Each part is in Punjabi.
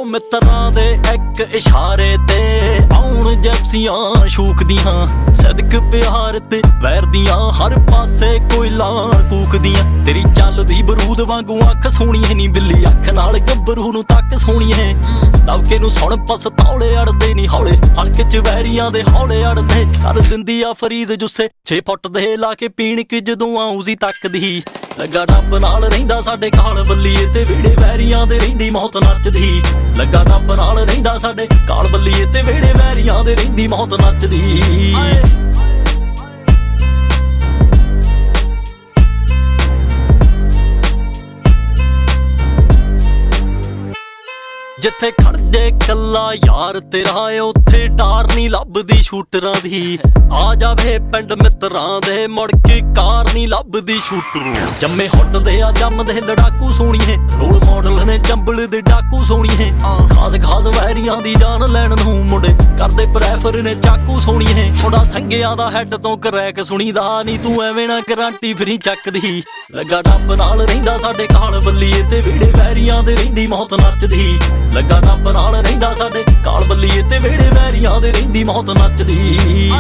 ਮਿੱਤਰਾਂ ਦੇ ਇੱਕ ਇਸ਼ਾਰੇ ਤੇ ਆਉਣ ਜੈਪਸੀਆਂ ਸ਼ੂਕਦੀਆਂ ਸਦਕ ਪਿਆਰ ਤੇ ਵੈਰ ਦੀਆਂ ਹਰ ਪਾਸੇ ਕੋਇਲਾਂ ਕੂਕਦੀਆਂ। ਤੇਰੀ ਚੱਲਦੀ ਬਰੂਦ ਵਾਂਗੂ ਅੱਖ ਸੋਹਣੀਏ ਨੀ ਬਿੱਲੀ ਅੱਖ ਨਾਲ ਗੱਭਰੂ ਨੂੰ ਤੱਕ ਸੋਹਣੀਏ। ਦਵਕੇ ਨੂੰ ਸੁਣ ਪਸਤੌਲੇ ਅੜਦੇ ਨੀ ਹੌਲੇ ਹਲਕੇ ਚ ਵੈਰੀਆਂ ਦੇ ਹੌਲੇ ਅੜਦੇ ਕਰ ਦਿੰਦੀ ਆ ਫਰੀਜ਼ ਜੁੱਸੇ 6 ਫੁੱਟ ਦੇ ਲਾ ਕੇ ਪੀਣ ਕਿ ਜਦੋਂ ਆਉਂਦੀ ਤੱਕਦੀ। ਲੱਗਾ ਰੱਬ ਨਾਲ ਰਹਿੰਦਾ ਸਾਡੇ ਕਾਲ ਬੱਲੀਏ ਤੇ ਵਿਹੜੇ ਵੈਰੀਆਂ ਦੇ ਰਹਿੰਦੀ ਮੌਤ ਨੱਚਦੀ। ਲੱਗਾ ਰੱਬ ਨਾਲ ਰਹਿੰਦਾ ਸਾਡੇ ਕਾਲ ਬੱਲੀਏ ਤੇ ਵਿਹੜੇ ਵੈਰੀਆਂ ਦੇ ਰਹਿੰਦੀ ਮੌਤ ਨੱਚਦੀ। ਜਿੱਥੇ ਖੜਦੇ ਕੱਲਾ ਯਾਰ ਤੇਰਾ ਉੱਥੇ ਡਾਰ ਨੀ ਲੱਭਦੀ ਸ਼ੂਟਰਾਂ ਦੀ। ਆ ਜਾਵੇ ਪਿੰਡ ਮਿੱਤਰਾਂ ਦੇ ਮੁੜ ਕੇ ਕਾਰ ਨੀ ਲੱਭਦੀ ਸ਼ੂਟਰ। ਜੰਮੇ ਹੁੱਟਦੇ ਆ ਜੰਮਦੇ ਲੜਾਕੂ ਸੋਹਣੀਏ ਰੋਲ ਮਾਡਲ ਨੇ ਚੰਬਲ ਦੇ ਡਾਕੂ ਸੋਹਣੀਏ। ਖਾਸ ਖਾਸ ਵੈਰੀਆਂ ਦੀ ਜਾਨ ਲੈਣ ਨੂੰ ਮੁੰਡੇ ਕਰਦੇ ਪ੍ਰੈਫਰ ਨੇ ਚਾਕੂ ਸੋਹਣੀਏ। ਥੋੜਾ ਸੰਗਿਆਂ ਦਾ ਹੈਡ ਤੋਂ ਕਰੈਕ ਸੁਣੀਦਾ ਨੀ ਤੂੰ ਐਵੇਂ ਨਾ ਗਰੰਟੀ ਫਰੀ ਚੱਕਦੀ। ਲੱਗਾ ਰੱਬ ਨਾਲ ਰਹਿੰਦਾ ਸਾਡੇ ਕਾਲ ਬੱਲੀਏ ਤੇ ਵਿਹੜੇ ਵੈਰੀਆਂ ਦੇ ਰਹਿੰਦੀ ਮੌਤ ਨੱਚਦੀ। ਲੱਗਾ ਰੱਬ ਨਾਲ ਰਹਿੰਦਾ ਸਾਡੇ ਕਾਲ ਬੱਲੀਏ ਤੇ ਵਿਹੜੇ ਵੈਰੀਆਂ ਦੇ ਰਹਿੰਦੀ ਮੌਤ ਨੱਚਦੀ।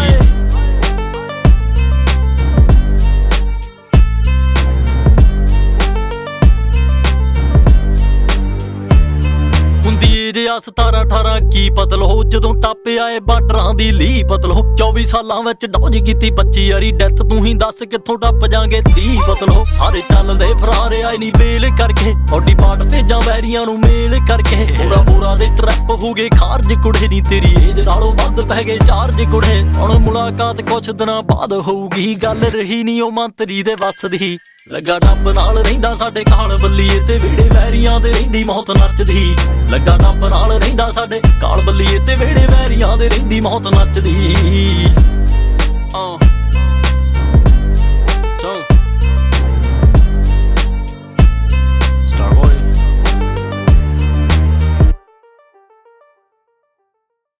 ਜੇ 17-18 ਕੀ ਪਤਲੋ ਜਦੋਂ ਟੱਪ ਆਏ ਬਾਰਡਰਾਂ ਦੀ ਲੀ ਪਤਲੋ। 24 ਸਾਲਾਂ ਵਿੱਚ ਡੌਜ ਕੀਤੀ 25 ਵਾਰੀ ਡੈਥ ਤੂੰ ਹੀ ਦੱਸ ਕਿੱਥੋਂ ਟੱਪ ਜਾਗੇ 30 ਪਤਲੋ। ਸਾਰੇ ਚੱਲਦੇ ਫਰਾਰ ਆਏ ਨੀ ਬੇਲ ਕਰਕੇ ਬੋਡੀ ਪਾਰਟ ਭੇਜਾਂ ਵੈਰੀਆਂ ਨੂੰ ਮੇਲ ਕਰਕੇ। ਬੋਰਾ ਦੇ ਟਰੈਪ ਹੋ ਗਏ ਖਾਰਜ ਕੁੜੇ ਨੀ ਤੇਰੀ ਏਜ ਨਾਲੋਂ ਵੱਧ ਪੈ ਗਏ ਚਾਰਜ ਕੁੜੇ। ਹੁਣ ਮੁਲਾਕਾਤ ਕੁਛ ਦਿਨਾਂ ਬਾਅਦ ਹੋਊਗੀ ਗੱਲ ਰਹੀ ਨੀ ਉਹ ਮੰਤਰੀ ਦੇ ਵੱਸ ਦੀ। ਲੱਗਾ ਰੱਬ ਨਾਲ ਰਹਿੰਦਾ ਸਾਡੇ ਕਾਲ ਬੱਲੀਏ ਤੇ ਵਿਹੜੇ ਵੈਰੀਆਂ ਦੇ ਰਹਿੰਦੀ ਮੌਤ ਨੱਚਦੀ। ਲੱਗਾ ਰੱਬ ਨਾਲ ਰਹਿੰਦਾ ਸਾਡੇ ਕਾਲ ਬੱਲੀਏ ਤੇ ਵਿਹੜੇ ਵੈਰੀਆਂ ਦੇ ਰਹਿੰਦੀ ਮੌਤ ਨੱਚਦੀ।